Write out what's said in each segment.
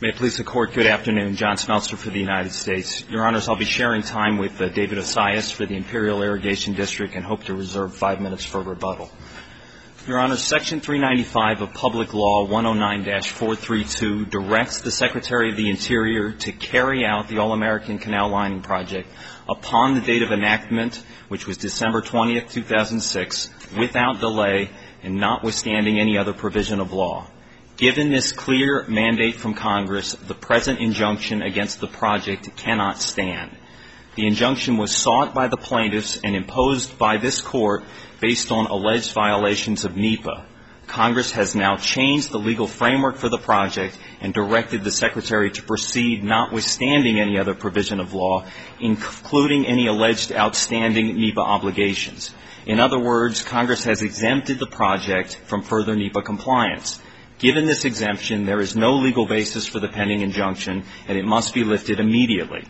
May it please the Court, good afternoon. John Smeltzer for the United States. Your Honors, I'll be sharing time with David Osias for the Imperial Irrigation District and hope to reserve 5 minutes for rebuttal. Your Honors, Section 395 of Public Law 109-432 directs the Secretary of the Interior to carry out the All-American Canal Lining Project upon the date of enactment, which was December 20th, 2006, without delay and notwithstanding any other provision of law. Given this clear mandate from Congress, the present injunction against the project cannot stand. The injunction was sought by the plaintiffs and imposed by this Court based on alleged violations of NEPA. Congress has now changed the legal framework for the project and directed the Secretary to proceed notwithstanding any other provision of law, including any alleged outstanding NEPA obligations. In other words, Congress has exempted the project from further NEPA compliance. Given this exemption, there is no legal basis for the pending injunction, and it must be lifted immediately.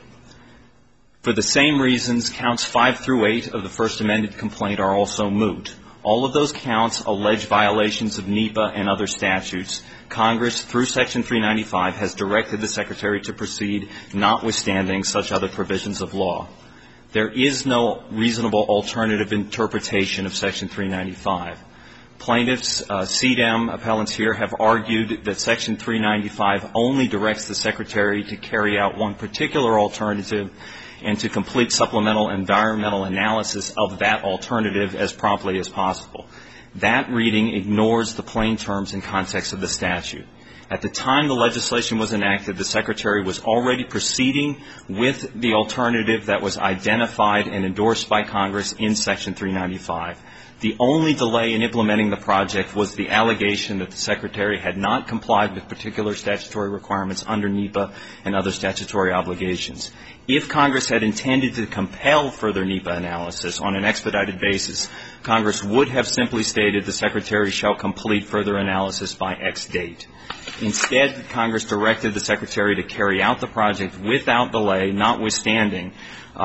For the same reasons, counts 5 through 8 of the First Amended complaint are also moot. All of those counts allege violations of NEPA and other statutes. Congress, through Section 395, has directed the Secretary to proceed notwithstanding such other provisions of law. There is no reasonable alternative interpretation of Section 395. Plaintiffs, CDEM, appellants here, have argued that Section 395 only directs the Secretary to carry out one particular alternative and to complete supplemental environmental analysis of that alternative as promptly as possible. That reading ignores the plain terms and context of the statute. At the time the legislation was enacted, the Secretary was already proceeding with the alternative that was identified and endorsed by Congress in Section 395. The only delay in implementing the project was the allegation that the Secretary had not complied with particular statutory requirements under NEPA and other statutory obligations. If Congress had intended to compel further NEPA analysis on an expedited basis, Congress would have simply stated the Secretary shall complete further analysis by X date. Instead, Congress directed the Secretary to carry out the project without delay, notwithstanding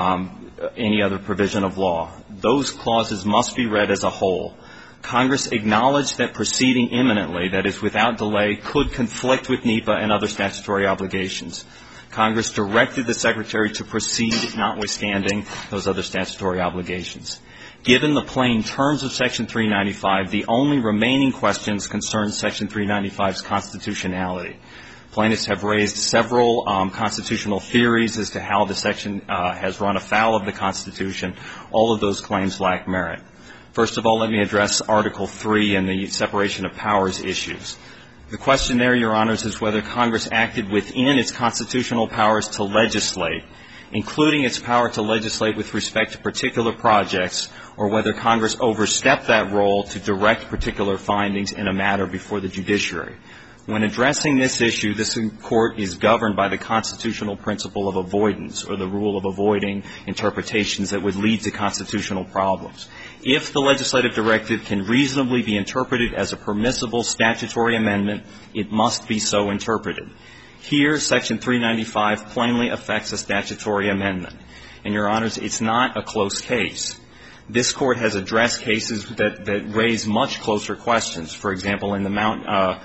any other provision of law. Those clauses must be read as a whole. Congress acknowledged that proceeding imminently, that is without delay, could conflict with NEPA and other statutory obligations. Congress directed the Secretary to proceed notwithstanding those other statutory obligations. Given the plain terms of Section 395, the only remaining questions concern Section 395's constitutionality. Plaintiffs have raised several constitutional theories as to how the section has run afoul of the Constitution. All of those claims lack merit. First of all, let me address Article 3 and the separation of powers issues. The question there, Your Honors, is whether Congress acted within its constitutional powers to legislate, including its power to legislate with respect to particular projects, or whether Congress overstepped that role to direct particular findings in a matter before the judiciary. When addressing this issue, this Court is governed by the constitutional principle of avoidance, or the rule of avoiding interpretations that would lead to constitutional problems. If the legislative directive can reasonably be interpreted as a permissible statutory amendment, it must be so interpreted. Here, Section 395 plainly affects a statutory amendment. And, Your Honors, it's not a close case. This Court has addressed cases that raise much closer questions. For example, in the Mount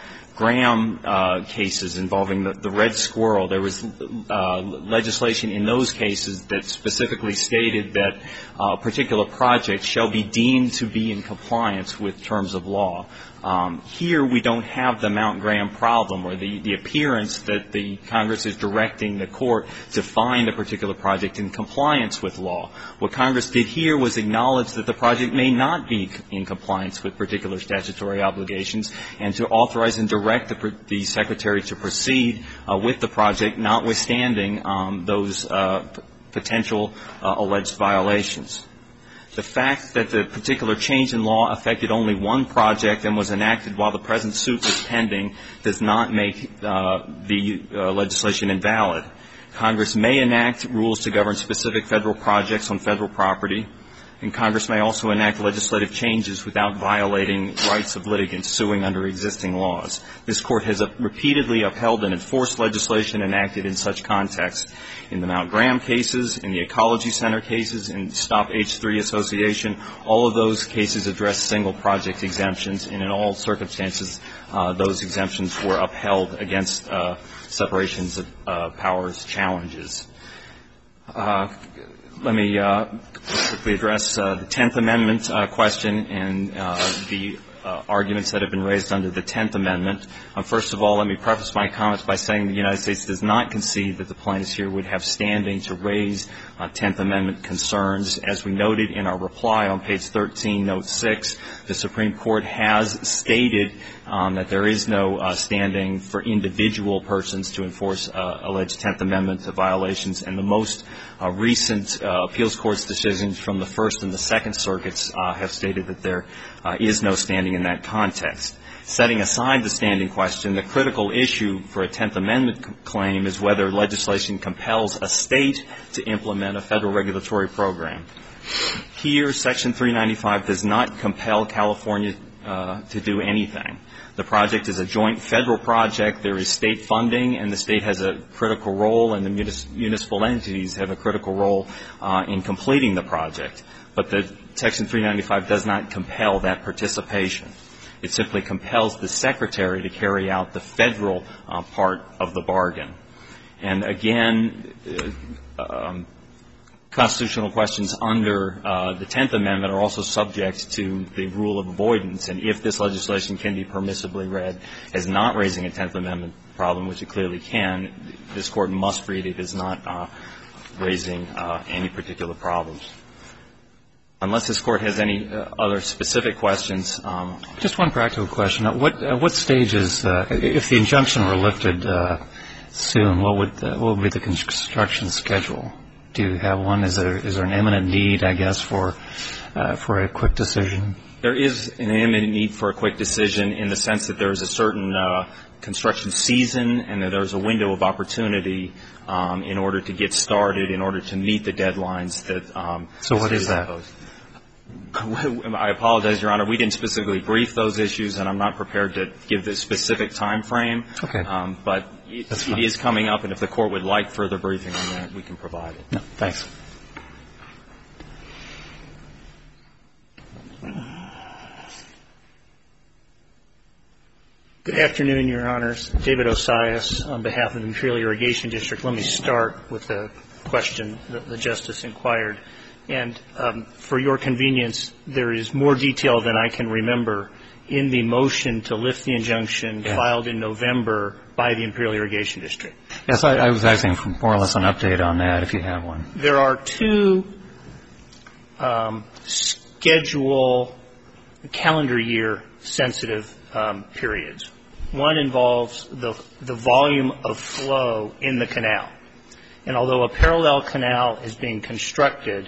Graham cases involving the red squirrel, there was legislation in those cases that specifically stated that a particular project shall be deemed to be in compliance with terms of law. Here we don't have the Mount Graham problem, or the appearance that the Congress is directing the Court to find a particular project in compliance with law. What Congress did here was acknowledge that the project may not be in compliance with particular statutory obligations, and to authorize and direct the Secretary to proceed with the project, notwithstanding those potential alleged violations. The fact that the particular change in law affected only one project and was enacted while the present suit was pending does not make the legislation invalid. Congress may enact rules to govern specific federal projects on federal property. And Congress may also enact legislative changes without violating rights of litigants suing under existing laws. This Court has repeatedly upheld and enforced legislation enacted in such context. In the Mount Graham cases, in the Ecology Center cases, in Stop H3 Association, all of those cases address single project exemptions, and in all circumstances, those exemptions were upheld against separations of powers challenges. Let me quickly address the Tenth Amendment question and the arguments that have been raised under the Tenth Amendment. First of all, let me preface my comments by saying the United States does not concede that the plaintiffs here would have standing to raise Tenth Amendment concerns. As we noted in our reply on page 13, note 6, the Supreme Court has stated that there is no standing for individual persons to enforce alleged Tenth Amendment violations, and the most recent appeals court's decisions from the First and the Second Circuits have stated that there is no standing in that context. Setting aside the standing question, the critical issue for a Tenth Amendment claim is whether legislation compels a state to implement a federal regulatory program. Here, Section 395 does not compel California to do anything. The project is a joint federal project. There is state funding, and the state has a critical role, and the municipal entities have a critical role in completing the project. But the Section 395 does not compel that participation. It simply compels the Secretary to carry out the federal part of the bargain. And again, constitutional questions under the Tenth Amendment are also subject to the rule of avoidance. And if this legislation can be permissibly read as not raising a Tenth Amendment problem, which it clearly can, this Court must read it as not raising any particular problems. Unless this Court has any other specific questions. Just one practical question. At what stages, if the injunction were lifted soon, what would be the construction schedule? Do you have one? Is there an imminent need, I guess, for a quick decision? There is an imminent need for a quick decision in the sense that there is a certain construction season and that there's a window of opportunity in order to get started, in order to meet the deadlines that So what is that? I apologize, Your Honor. We didn't specifically brief those issues, and I'm not prepared to give the specific time frame. Okay. But it is coming up, and if the Court would like further briefing on that, we can provide it. No, thanks. Good afternoon, Your Honors. David Osias on behalf of the Imperial Irrigation District. Let me start with the question that the Justice inquired. And for your convenience, there is more detail than I can remember in the motion to lift the injunction filed in November by the Imperial Irrigation District. Yes, I was asking for more or less an update on that, if you have one. There are two calendar year sensitive periods. One involves the volume of flow in the canal. And although a parallel canal is being constructed,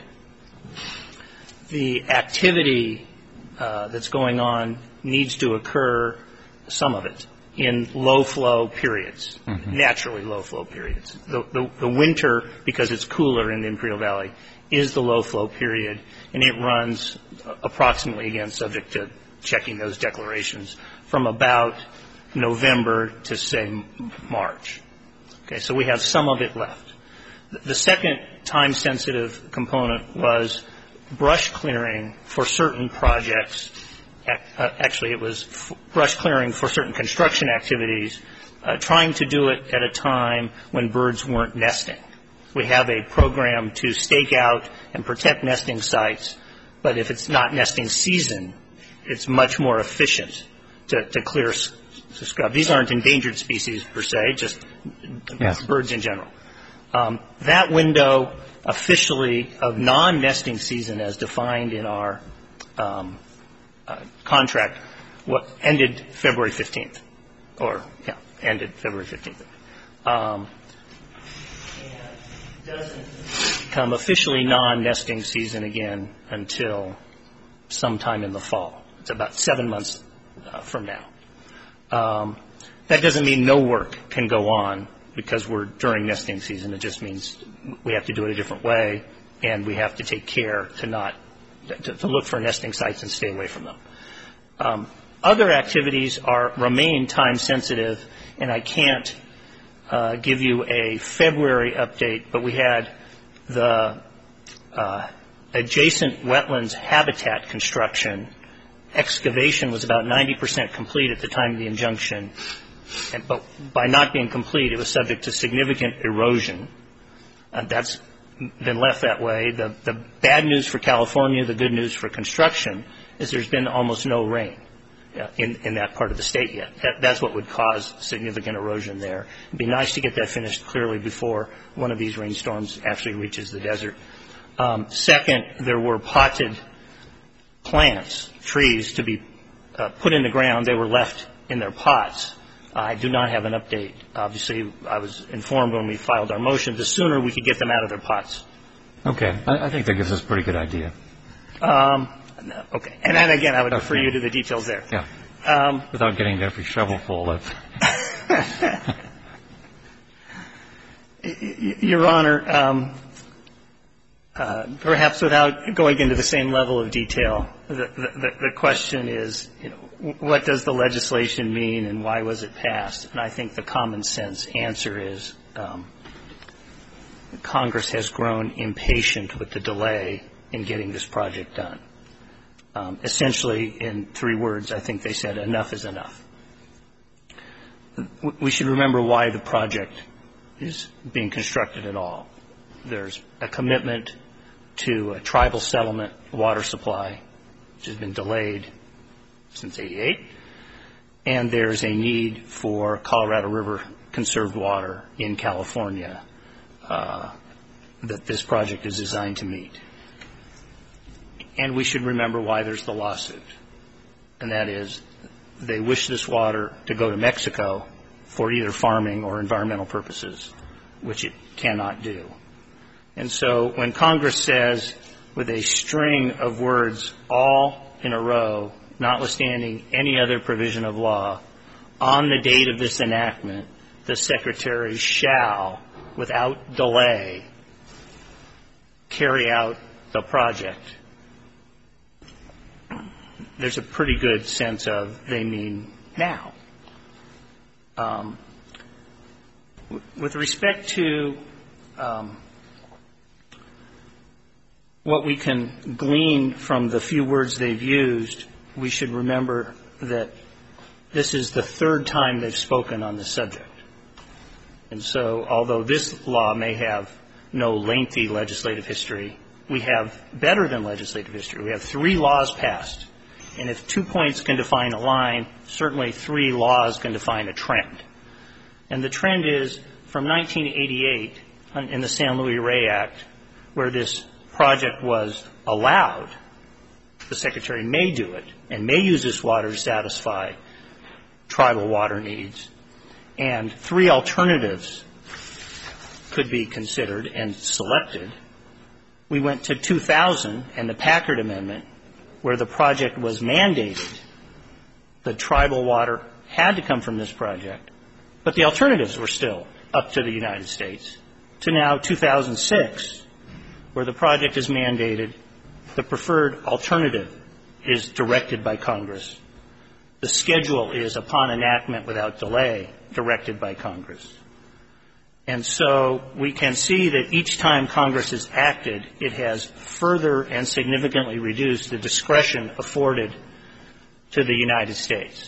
the activity that's going on needs to occur, some of it, in low-flow periods, naturally low-flow periods. The winter, because it's cooler in the Imperial Valley, is the low-flow period, and it runs approximately, again, subject to checking those declarations, from about November to, say, March. Okay, so we have some of it left. The second time-sensitive component was brush clearing for certain projects. Actually, it was brush clearing for certain construction activities, trying to do it at a time when birds weren't nesting. We have a program to stake out and protect nesting sites, but if it's not nesting season, it's much more efficient to clear scrub. These aren't endangered species per se, just birds in general. That window officially of non-nesting season as defined in our contract ended February 15th. Ended February 15th. And doesn't become officially non-nesting season again until sometime in the fall. It's about 7 months from now. That doesn't mean no work can go on because we're during nesting season. It just means we have to do it a different way, and we have to take care to not to look for nesting sites and stay away from them. Other activities remain time sensitive, and I can't give you a February update, but we had the adjacent wetlands habitat construction. Excavation was about 90% complete at the time of the injunction, but by not being complete, it was subject to significant erosion. That's been left that way. The bad news for California, the good news for construction, is there's been almost no rain in that part of the state yet. That's what would cause significant erosion there. It'd be nice to get that finished clearly before one of these rainstorms actually reaches the desert. Second, there were potted plants, trees, to be put in the ground. They were left in their pots. I do not have an update. Obviously, I was informed when we filed our motion, the sooner we could get them out of their pots. Okay. I think that gives us a pretty good idea. Okay. And then, again, I would refer you to the details there. Yeah. Without getting every shovelful of... Your Honor, perhaps without going into the same level of detail, the question is, what does the legislation mean and why was it passed? And I think the common sense answer is Congress has grown impatient with the delay in getting this project done. Essentially, in 3 words, I think they said enough is enough. We should remember why the project is being constructed at all. There's a commitment to a tribal settlement water supply, which has been delayed since '88, and there's a need for Colorado River conserved water in California that this project is designed to meet. And we should remember why there's the lawsuit, and that is they wish this water to go to Mexico for either farming or environmental purposes, which it cannot do. And so when Congress says, with a string of words all in a row, notwithstanding any other provision of law, on the date of this enactment, the Secretary shall, without delay, carry out the project, there's a pretty good sense of they mean now. With respect to what we can glean from the few words they've used, we should remember that this is the 3rd time they've spoken on this subject. And so although this law may have no lengthy legislative history, we have better than legislative history. We have 3 laws passed. And if 2 points can define a line, certainly 3 laws can define a trend. And the trend is from 1988 in the San Luis Rey Act, where this project was allowed, the Secretary may do it and may use this water to satisfy tribal water needs. And 3 alternatives could be considered and selected. We went to 2000 and the Packard Amendment, where the project was mandated. The tribal water had to come from this project, but the alternatives were still up to the United States. To now 2006, where the project is mandated, the preferred alternative is directed by Congress. The schedule is, upon enactment without delay, directed by Congress. And so we can see that each time Congress has acted, it has further and significantly reduced the discretion afforded to the United States.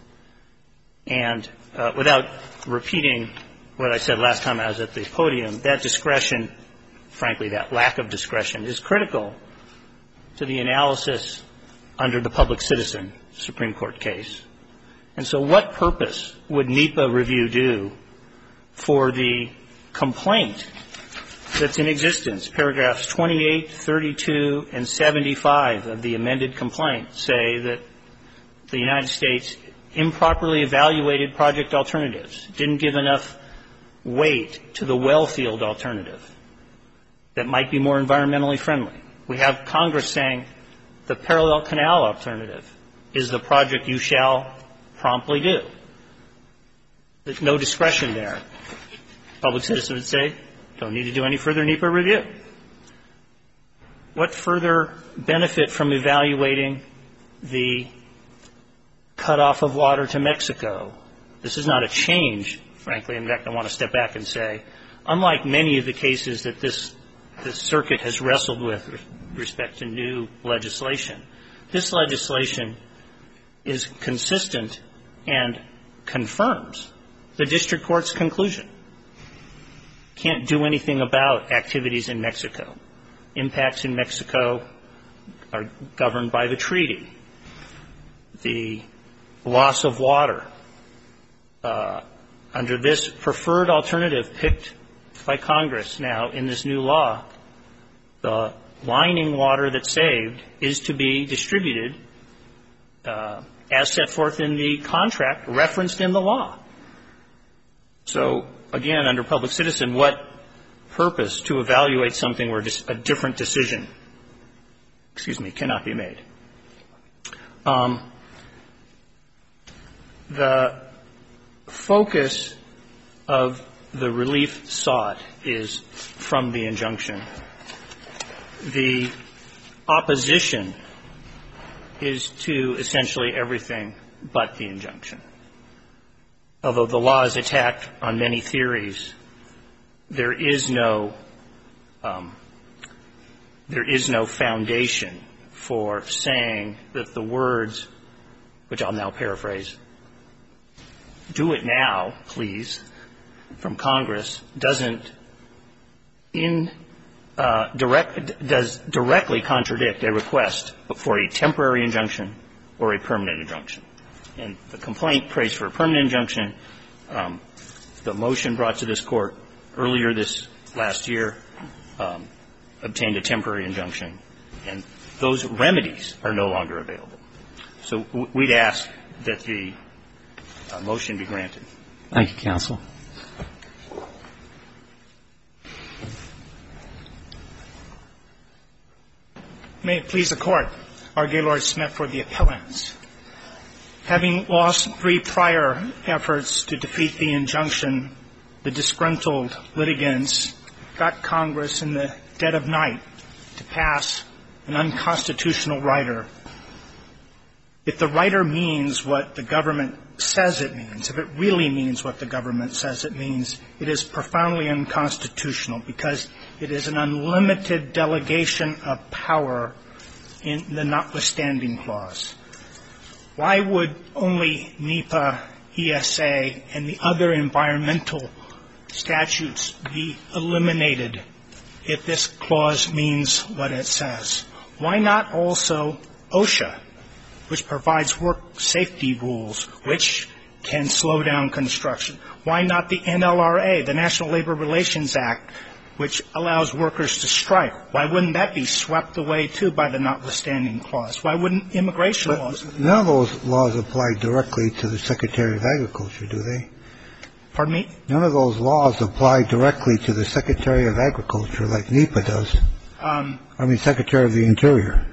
And without repeating what I said last time I was at the podium, that discretion, frankly, that lack of discretion, is critical to the analysis under the Public Citizen Supreme Court case. And so what purpose would NEPA review do for the complaint that's in existence? Paragraphs 28, 32, and 75 of the amended complaint say that the United States improperly evaluated project alternatives, didn't give enough weight to the wellfield alternative that might be more environmentally friendly. We have Congress saying the parallel canal alternative is the project you shall promptly do. There's no discretion there. Public Citizen would say, don't need to do any further NEPA review. what further benefit from evaluating the cutoff of water to Mexico? This is not a change, frankly. In fact, I want to step back and say, unlike many of the cases that this circuit has wrestled with respect to new legislation, this legislation is consistent and confirms the district court's conclusion. Can't do anything about activities in Mexico. Impacts in Mexico are governed by the treaty. The loss of water under this preferred alternative picked by Congress now in this new law, the lining water that's saved is to be distributed as set forth in the contract referenced in the law. So, again, under public citizen, what purpose to evaluate something where a different decision, cannot be made? The focus of the relief sought is from the injunction. The opposition is to essentially everything but the injunction. Although the law is attacked on many theories, there is no foundation for saying that the words, which I'll now paraphrase, "Do it now, please," from Congress does directly contradict a request for a temporary injunction or a permanent injunction. And the complaint prays for a permanent injunction. The motion brought to this court earlier this last year obtained a temporary injunction, and those remedies are no longer available. So we'd ask that the motion be granted. Thank you, counsel. May it please the Court. R. Gaylord Smith for the appellants. Having lost 3 prior efforts to defeat the injunction, the disgruntled litigants got Congress in the dead of night to pass an unconstitutional rider. If the rider means what the government says it means, if it really means what the government says it means, it is profoundly unconstitutional because it is an unlimited delegation of power in the notwithstanding clause. Why would only NEPA, ESA, and the other environmental statutes be eliminated if this clause means what it says? Why not also OSHA, which provides work safety rules, which can slow down construction? Why not the NLRA, the National Labor Relations Act, which allows workers to strike? Why wouldn't that be swept away, too, by the notwithstanding clause? Why wouldn't immigration laws? None of those laws apply directly to the Secretary of Agriculture, do they? Pardon me? None of those laws apply directly to the Secretary of Agriculture like NEPA does. Secretary of the Interior.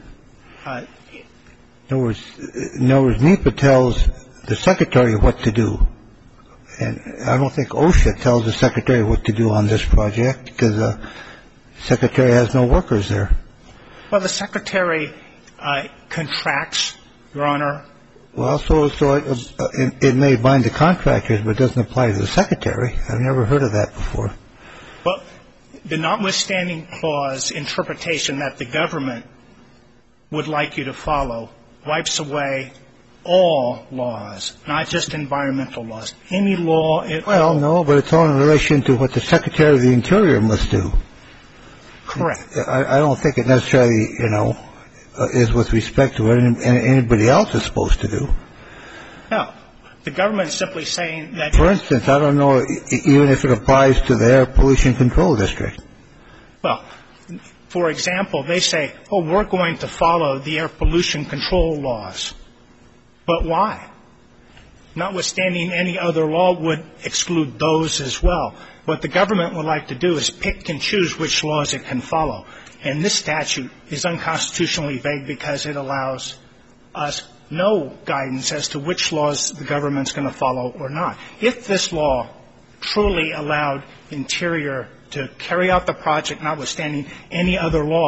In other words, NEPA tells the Secretary what to do. And I don't think OSHA tells the Secretary what to do on this project because the Secretary has no workers there. Well, the Secretary contracts, Your Honor. Well, so it may bind the contractors, but it doesn't apply to the Secretary. I've never heard of that before. Well, the notwithstanding clause interpretation that the government would like you to follow wipes away all laws, not just environmental laws. Any law at all. Well, no, but it's all in relation to what the Secretary of the Interior must do. Correct. I don't think it necessarily, is with respect to what anybody else is supposed to do. No. The government is simply saying that. For instance, I don't know even if it applies to the Air Pollution Control District. Well, for example, they say, we're going to follow the air pollution control laws. But why? Notwithstanding any other law would exclude those as well. What the government would like to do is pick and choose which laws it can follow. And this statute is unconstitutionally vague because it allows us no guidance as to which laws the government's going to follow or not. If this law truly allowed Interior to carry out the project notwithstanding any other law,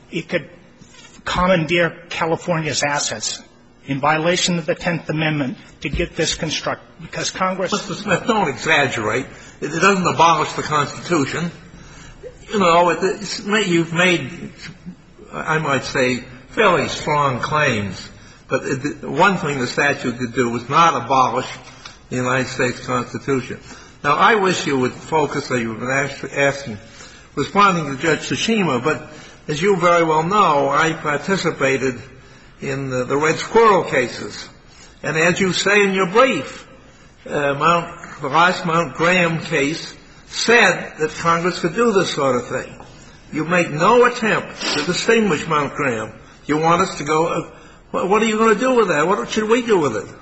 it could commandeer California's assets in violation of the 10th Amendment to get this constructed, because Congress... Mr. Smith, don't exaggerate. It doesn't abolish the Constitution. You know, you've made, I might say, fairly strong claims. But one thing the statute could do was not abolish the United States Constitution. Now, I wish you would focus, as you've been asking, responding to Judge Tsushima, but as you very well know, I participated in the Red Squirrel cases. And as you say in your brief, the last Mount Graham case said that Congress could do this sort of thing. You make no attempt to distinguish Mount Graham. You want us to go, what are you going to do with that? What should we do with it?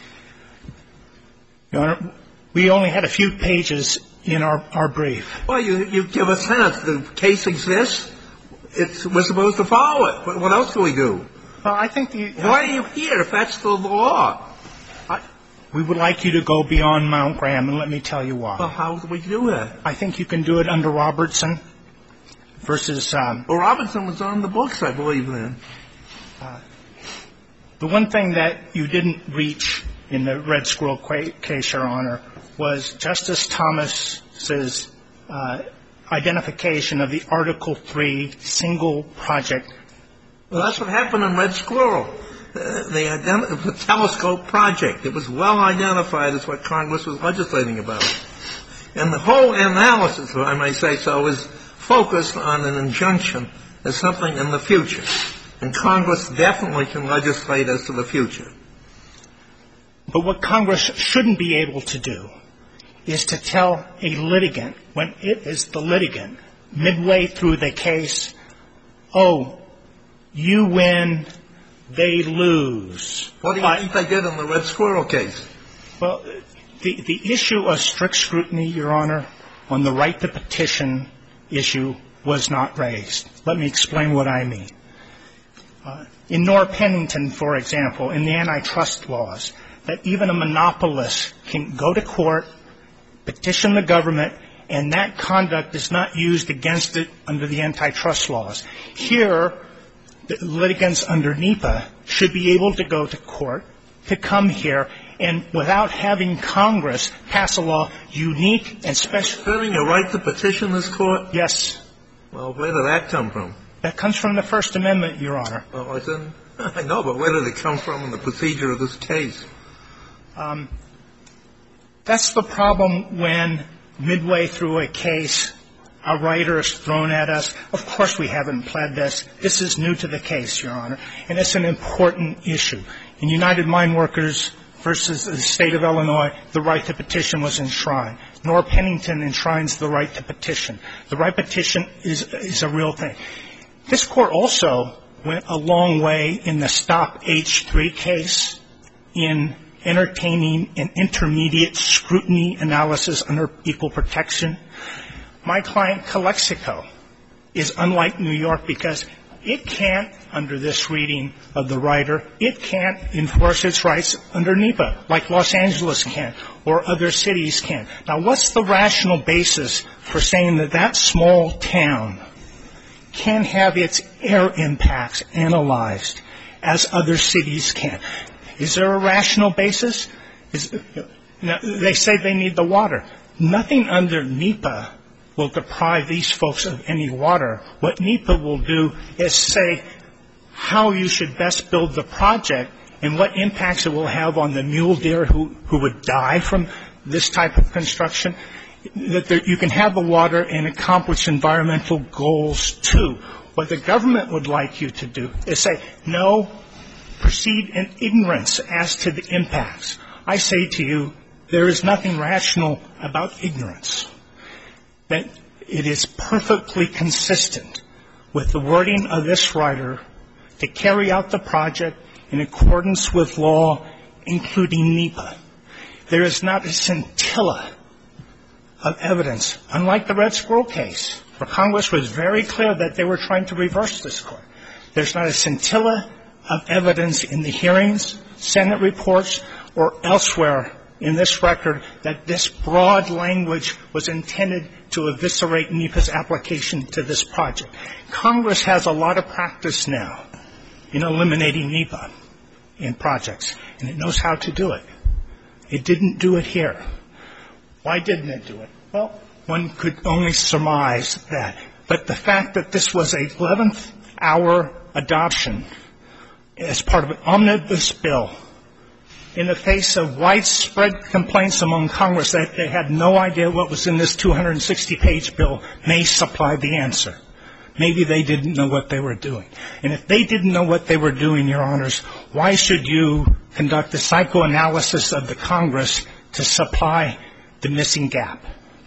Your Honor, we only had a few pages in our brief. Well, you give a sense. The case exists. We're supposed to follow it. What else do we do? Well, I think why are you here if that's the law? We would like you to go beyond Mount Graham, and let me tell you why. Well, how do we do that? I think you can do it under Robertson versus... Well, Robertson was on the books, I believe, then. The one thing that you didn't reach in the Red Squirrel case, Your Honor, was Justice Thomas's identification of the Article III single project. Well, that's what happened in Red Squirrel. The telescope project. It was well identified as what Congress was legislating about. And the whole analysis, if I may say so, is focused on an injunction as something in the future. And Congress definitely can legislate as to the future. But what Congress shouldn't be able to do is to tell a litigant, when it is the litigant, midway through the case, oh, you win, they lose. What do you think they did in the Red Squirrel case? Well, the issue of strict scrutiny, Your Honor, on the right to petition issue was not raised. Let me explain what I mean. In Norr Pennington, for example, in the antitrust laws, that even a monopolist can go to court, petition the government, and that conduct is not used against it under the antitrust laws. Here, the litigants under NEPA should be able to go to court, to come here, and without having Congress pass a law unique and special. Having a right to petition this court? Yes. Well, where did that come from? That comes from the First Amendment, Your Honor. Well, I know, but where did it come from in the procedure of this case? That's the problem when midway through a case, a writer is thrown at us. Of course we haven't pled this. This is new to the case, Your Honor, and it's an important issue. In United Mine Workers versus the State of Illinois, the right to petition was enshrined. Norr Pennington enshrines the right to petition. The right to petition is a real thing. This Court also went a long way in the Stop H3 case in entertaining an intermediate scrutiny analysis under equal protection. My client, Calexico, is unlike New York because it can't, under this reading of the writer, it can't enforce its rights under NEPA like Los Angeles can or other cities can. Now, what's the rational basis for saying that that small town can have its air impacts analyzed as other cities can? Is there a rational basis? They say they need the water. Nothing under NEPA will deprive these folks of any water. What NEPA will do is say how you should best build the project and what impacts it will have on the mule deer who would die from this type of construction, that you can have the water and accomplish environmental goals too. What the government would like you to do is say, no, proceed in ignorance as to the impacts. I say to you, there is nothing rational about ignorance. That it is perfectly consistent with the wording of this writer to carry out the project in accordance with law, including NEPA. There is not a scintilla of evidence, unlike the Red Squirrel case, where Congress was very clear that they were trying to reverse this court. There's not a scintilla of evidence in the hearings, Senate reports, or elsewhere in this record that this broad language was intended to eviscerate NEPA's application to this project. Congress has a lot of practice now in eliminating NEPA in projects, and it knows how to do it. It didn't do it here. Why didn't it do it? Well, one could only surmise that. But the fact that this was a 11th hour adoption as part of an omnibus bill in the face of widespread complaints among Congress that they had no idea what was in this 260-page bill may supply the answer. Maybe they didn't know what they were doing. And if they didn't know what they were doing, Your Honors, why should you conduct a psychoanalysis of the Congress to supply the missing gap?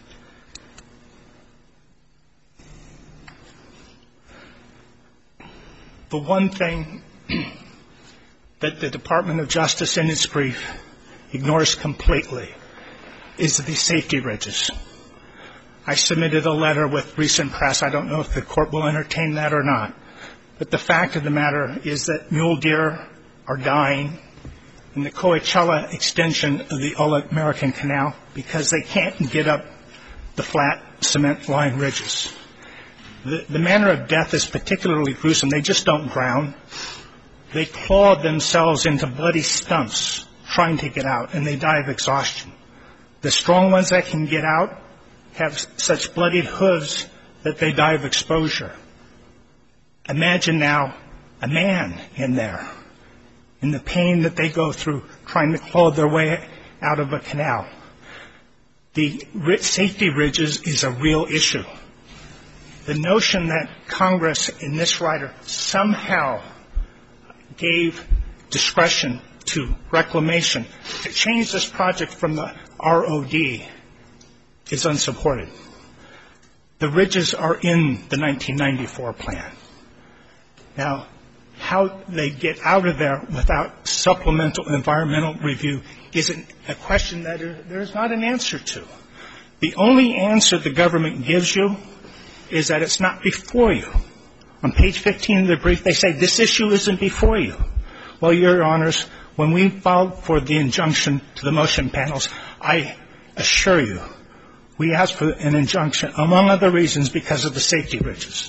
The one thing that the Department of Justice in its brief ignores completely is the safety ridges. I submitted a letter with recent press. I don't know if the court will entertain that or not. But the fact of the matter is that mule deer are dying in the Coachella extension of the All-American Canal because they can't get up the flat cement-lined ridges. The manner of death is particularly gruesome. They just don't drown. They claw themselves into bloody stumps trying to get out, and they die of exhaustion. The strong ones that can get out have such bloodied hooves that they die of exposure. Imagine now a man in there, in the pain that they go through trying to claw their way out of a canal. The safety ridges is a real issue. The notion that Congress in this rider somehow gave discretion to reclamation to change this project from the ROD is unsupported. The ridges are in the 1994 plan. Now, how they get out of there without supplemental environmental review isn't a question that there's not an answer to. The only answer the government gives you is that it's not before you. On page 15 of the brief, they say this issue isn't before you. Well, Your Honors, when we filed for the injunction to the motion panels, I assure you, we asked for an injunction, among other reasons, because of the safety ridges.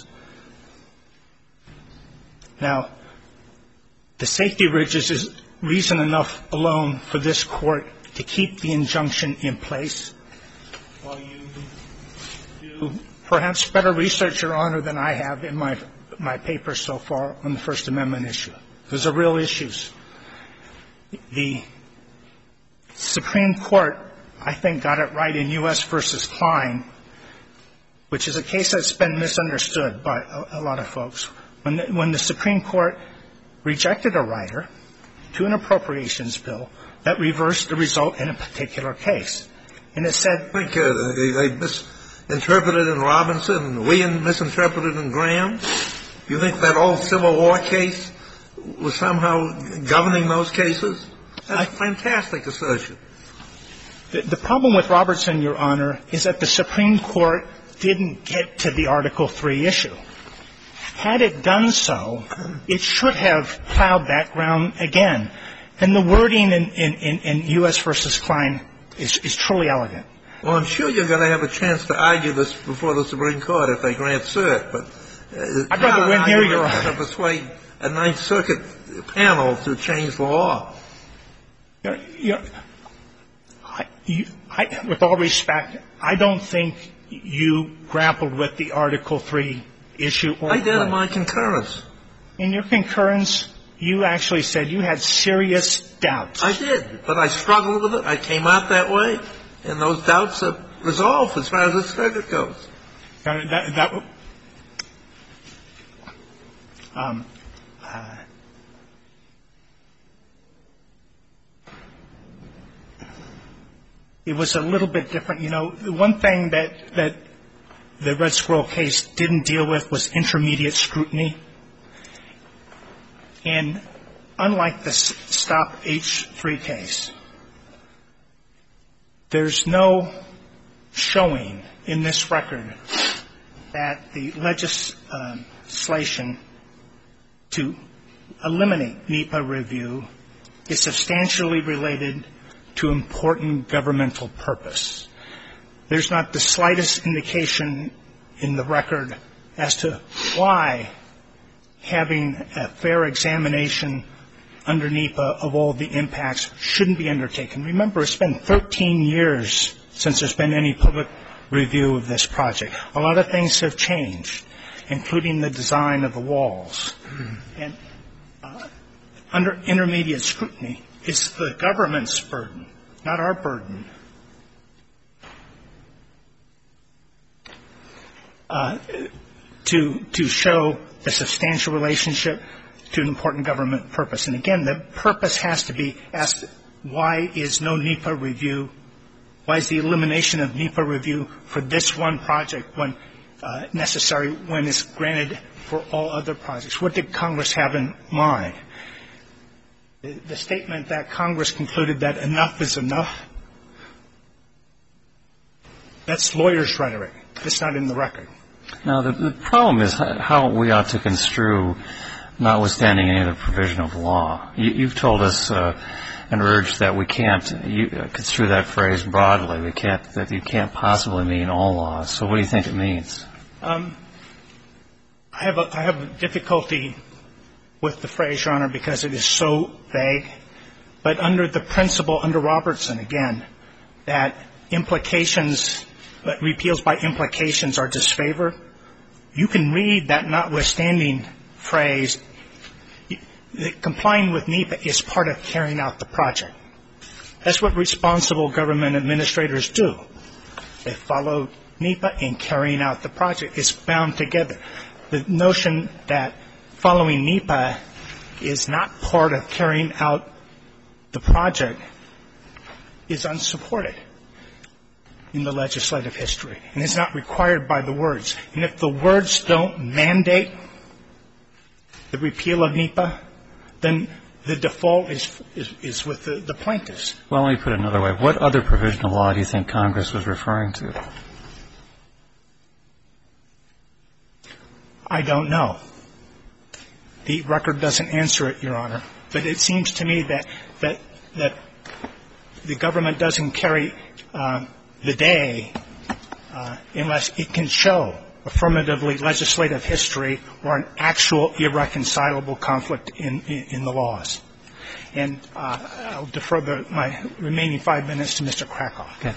Now, the safety ridges is reason enough alone for this court to keep the injunction in place while you do perhaps better research, Your Honor, than I have in my paper so far on the First Amendment issue. Those are real issues. The Supreme Court, I think, got it right in U.S. versus Klein, which is a case that's been misunderstood by a lot of folks. When the Supreme Court rejected a rider to an appropriations bill that reversed the result in a particular case. And it said... I think they misinterpreted in Robinson and we misinterpreted in Graham. You think that old Civil War case was somehow governing those cases? That's a fantastic assertion. The problem with Robertson, Your Honor, is that the Supreme Court didn't get to the Article III issue. Had it done so, it should have plowed that ground again. And the wording in U.S. versus Klein is truly elegant. Well, I'm sure you're going to have a chance to argue this before the Supreme Court if they grant cert, but I'd rather win here, Your Honor. To persuade a Ninth Circuit panel to change the law. With all respect, I don't think you grappled with the Article III issue. I did in my concurrence. In your concurrence, you actually said you had serious doubts. I did, but I struggled with it. I came out that way, and those doubts are resolved as far as the circuit goes. It was a little bit different. You know, the one thing that the Red Squirrel case didn't deal with was intermediate scrutiny. And unlike the Stop H3 case, there's no showing in this record that the legislation to eliminate NEPA review is substantially related to important governmental purpose. There's not the slightest indication in the record as to why having a fair examination under NEPA of all the impacts shouldn't be undertaken. Remember, it's been 13 years since there's been any public review of this project. A lot of things have changed, including the design of the walls. And under intermediate scrutiny, it's the government's burden, not our burden, to show a substantial relationship to an important government purpose. And again, the purpose has to be asked, why is no NEPA review? Why is the elimination of NEPA review for this one project when necessary when it's granted for all other projects? What did Congress have in mind? The statement that Congress concluded that enough is enough, that's lawyers' rhetoric. It's not in the record. Now, the problem is how we ought to construe, notwithstanding any other provision of law. You've told us and urged that we can't construe that phrase broadly. That you can't possibly mean all laws. So what do you think it means? I have a difficulty with the phrase, Your Honor, because it is so vague. But under the principle, under Robertson, again, that repeals by implications are disfavored, you can read that notwithstanding phrase, complying with NEPA is part of carrying out the project. That's what responsible government administrators do. They follow NEPA in carrying out the project. It's bound together. The notion that following NEPA is not part of carrying out the project is unsupported in the legislative history, and it's not required by the words. And if the words don't mandate the repeal of NEPA, then the default is with the plaintiffs. Well, let me put it another way. What other provision of law do you think Congress was referring to? I don't know. The record doesn't answer it, Your Honor. But it seems to me that the government doesn't carry the day unless it can show affirmatively legislative history or an actual irreconcilable conflict in the laws. And I'll defer my remaining 5 minutes to Mr. Krakow. Okay.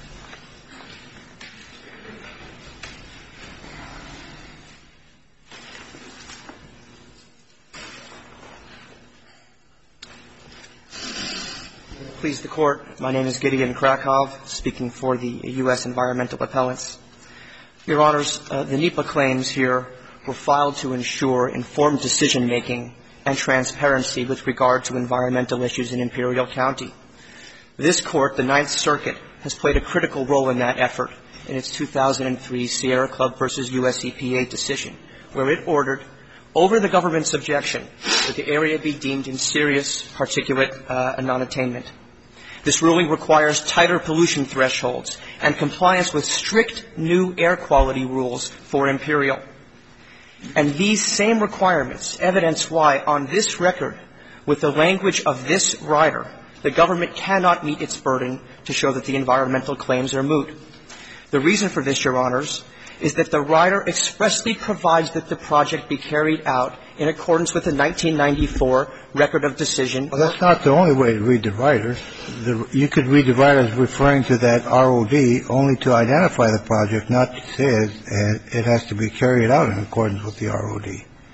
Please, the Court. My name is Gideon Krakow, speaking for the U.S. Environmental Appellants. Your Honors, the NEPA claims here were filed to ensure informed decision-making and transparency with regard to environmental issues in Imperial County. This Court, the Ninth Circuit, has played a critical role in that effort in its 2003 Sierra Club versus U.S. EPA decision, where it ordered, over the government's objection, that the area be deemed in serious particulate non-attainment. This ruling requires tighter pollution thresholds and compliance with strict new air quality rules for Imperial. And these same requirements evidence why, on this record, with the language of this rider, the government cannot meet its burden to show that the environmental claims are moot. The reason for this, Your Honors, is that the rider expressly provides that the project be carried out in accordance with the 1994 Record of Decision. Well, that's not the only way to read the rider. You could read the rider as referring to that ROD only to identify the project, not to say it has to be carried out in accordance with the ROD.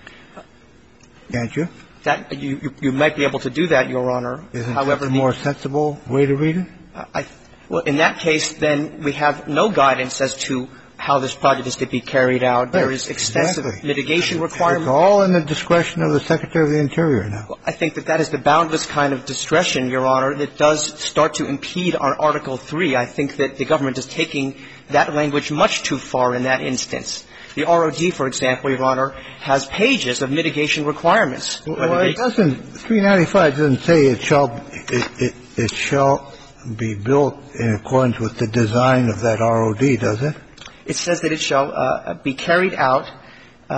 Can't you? That you might be able to do that, Your Honor. Isn't that a more sensible way to read it? Well, in that case, then we have no guidance as to how this project is to be carried out. Right. There is extensive mitigation requirements. It's all in the discretion of the Secretary of the Interior now. Well, I think that is the boundless kind of discretion, Your Honor, that does start to impede on Article 3. I think that the government is taking that language much too far in that instance. The ROD, for example, Your Honor, has pages of mitigation requirements. Well, it doesn't. 395 doesn't say it shall be built in accordance with the design of that ROD, does it? It says that it shall be carried out,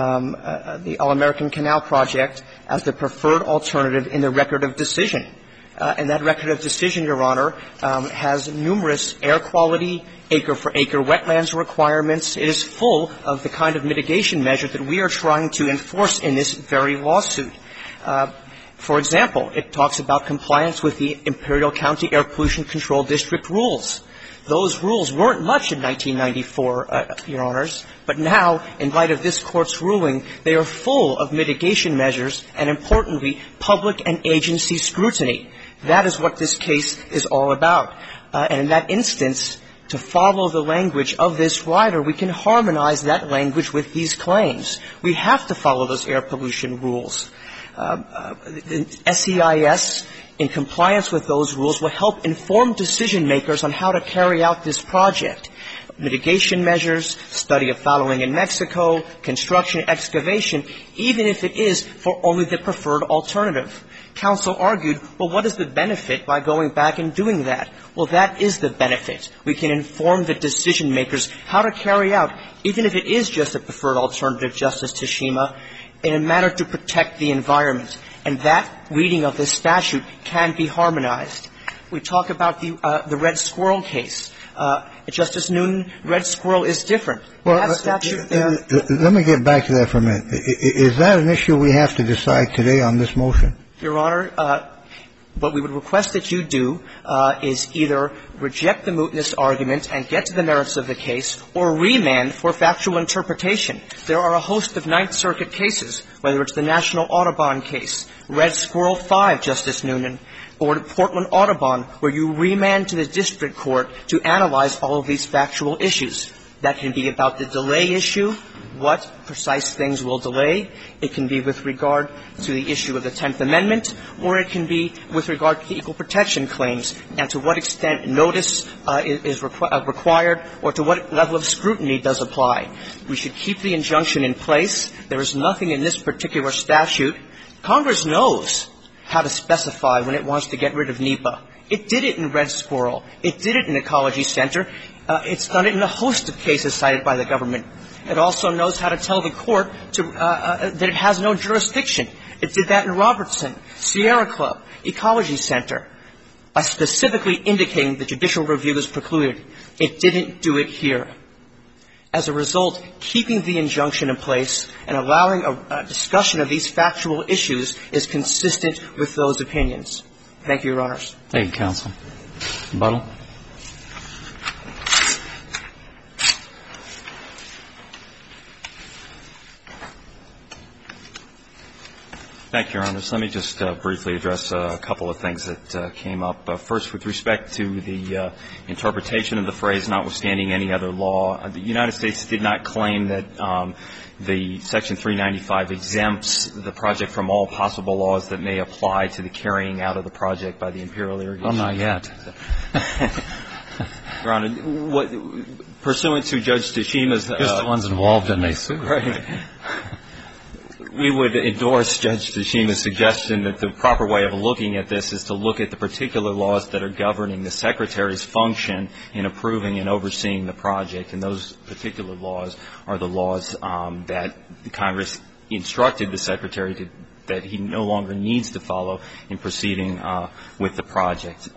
the All-American Canal Project, as the preferred alternative in the Record of Decision. And that record of decision, Your Honor, has numerous air quality, acre-for-acre wetlands requirements. It is full of the kind of mitigation measure that we are trying to enforce in this very lawsuit. For example, it talks about compliance with the Imperial County Air Pollution Control District rules. Those rules weren't much in 1994, Your Honors, but now, in light of this Court's ruling, they are full of mitigation measures and, importantly, public and agency scrutiny. That is what this case is all about. And in that instance, to follow the language of this rider, we can harmonize that language with these claims. We have to follow those air pollution rules. The SEIS, in compliance with those rules, will help inform decision makers on how to carry out this project. Mitigation measures, study of fallowing in Mexico, construction, excavation, even if it is for only the preferred alternative. Counsel argued, well, what is the benefit by going back and doing that? Well, that is the benefit. We can inform the decision makers how to carry out, even if it is just a preferred alternative, Justice Tashima, in a manner to protect the environment. And that reading of this statute can be harmonized. We talk about the Red Squirrel case. Justice Noonan, Red Squirrel is different. Well, that statute let me get back to that for a minute. Is that an issue we have to decide today on this motion? Your Honor, what we would request that you do is either reject the mootness argument and get to the merits of the case or remand for factual interpretation. There are a host of Ninth Circuit cases, whether it's the National Audubon case, Red Squirrel 5, Justice Noonan, or Portland Audubon, where you remand to the district court to analyze all of these factual issues. That can be about the delay issue, what precise things will delay. It can be with regard to the issue of the 10th Amendment, or it can be with regard to the equal protection claims and to what extent notice is required or to what level of scrutiny does apply. We should keep the injunction in place. There is nothing in this particular statute. Congress knows how to specify when it wants to get rid of NEPA. It did it in Red Squirrel. It did it in Ecology Center. It's done it in a host of cases cited by the government. It also knows how to tell the court that it has no jurisdiction. It did that in Robertson, Sierra Club, Ecology Center, by specifically indicating the judicial review is precluded. It didn't do it here. As a result, keeping the injunction in place and allowing a discussion of these factual issues is consistent with those opinions. Thank you, Your Honors. Thank you, counsel. Butler. Thank you, Your Honors. Let me just briefly address a couple of things that came up. First, with respect to the interpretation of the phrase, notwithstanding any other law, the United States did not claim that the Section 395 exempts the project from all possible laws that may apply to the carrying out of the project by the Imperial Irrigation. Well, not yet. Your Honor, pursuant to Judge Tashima's just the ones involved in a suit. Right. We would endorse Judge Tashima's suggestion that the proper way of looking at this is to look at the particular laws that are governing the Secretary's function in approving and overseeing the project. And those particular laws are the laws that Congress instructed the Secretary that he no longer needs to follow in proceeding with the project.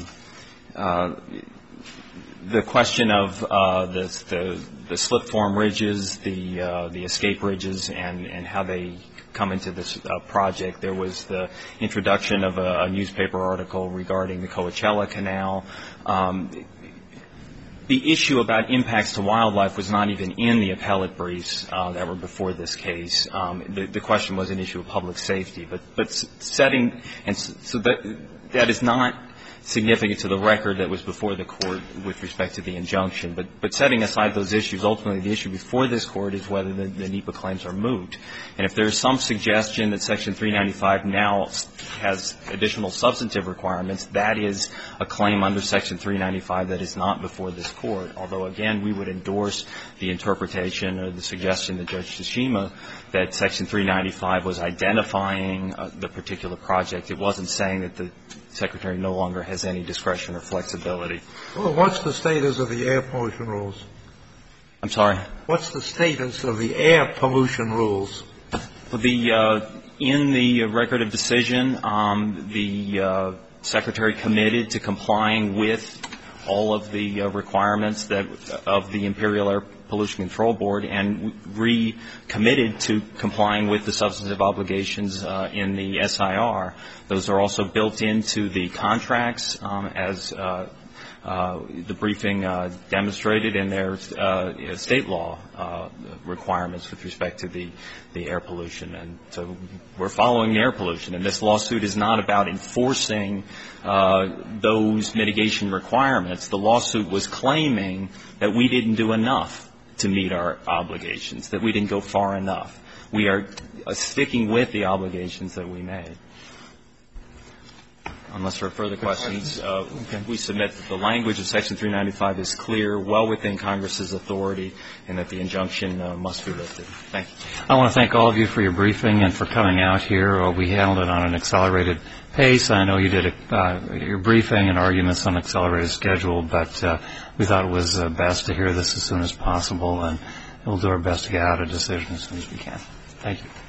The question of the slip-form ridges, the escape ridges, and how they come into this project. There was the introduction of a newspaper article regarding the Coachella Canal. The issue about impacts to wildlife was not even in the appellate briefs that were before this case. The question was an issue of public safety. But setting, and so that is not significant to the record that was before the court with respect to the injunction. But setting aside those issues, ultimately the issue before this court is whether the NEPA claims are moot. And if there's some suggestion that Section 395 now has additional substantive requirements, that is a claim under Section 395 that is not before this court. Although, again, we would endorse the interpretation or the suggestion that Judge Tashima that Section 395 was identifying the particular project. It wasn't saying that the Secretary no longer has any discretion or flexibility. Well, what's the status of the air pollution rules? I'm sorry? What's the status of the air pollution rules? Well, in the record of decision, the Secretary committed to complying with all of the requirements of the Imperial Air Pollution Control Board and recommitted to complying with the substantive obligations in the SIR. Those are also built into the contracts as the briefing demonstrated in their state law requirements with respect to the air pollution. And so we're following the air pollution. And this lawsuit is not about enforcing those mitigation requirements. The lawsuit was claiming that we didn't do enough to meet our obligations, that we didn't go far enough. We are sticking with the obligations that we made. Unless there are further questions, we submit that the language of Section 395 is clear, well within Congress's authority, and that the injunction must be lifted. Thank you. I want to thank all of you for your briefing and for coming out here. We handled it on an accelerated pace. I know you did your briefing and arguments on an accelerated schedule, but we thought it was best to hear this as soon as possible, and we'll do our best to get out a decision as soon as we can. Thank you.